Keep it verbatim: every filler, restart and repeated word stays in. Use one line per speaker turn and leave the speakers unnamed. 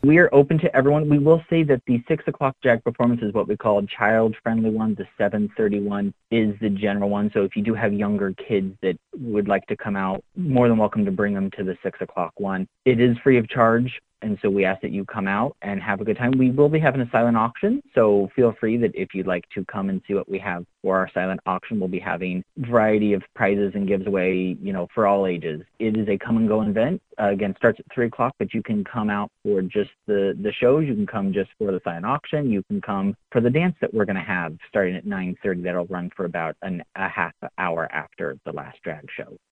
We are open to everyone. We will say that the six o'clock drag performance is what we call a child-friendly one. The seven thirty-one is the general one. So if you do have younger kids that would like to come out, more than welcome to bring them to the six o'clock one. It is free of charge. And so we ask that you come out and have a good time. We will be having a silent auction, so feel free that if you'd like to come and see what we have for our silent auction, we'll be having a variety of prizes and gives away, you know, for all ages. It is a come and go event. Uh, again, starts at three o'clock, but you can come out for just the, the shows. You can come just for the silent auction. You can come for the dance that we're going to have starting at nine thirty. That'll run for about an, a half hour after the last drag show.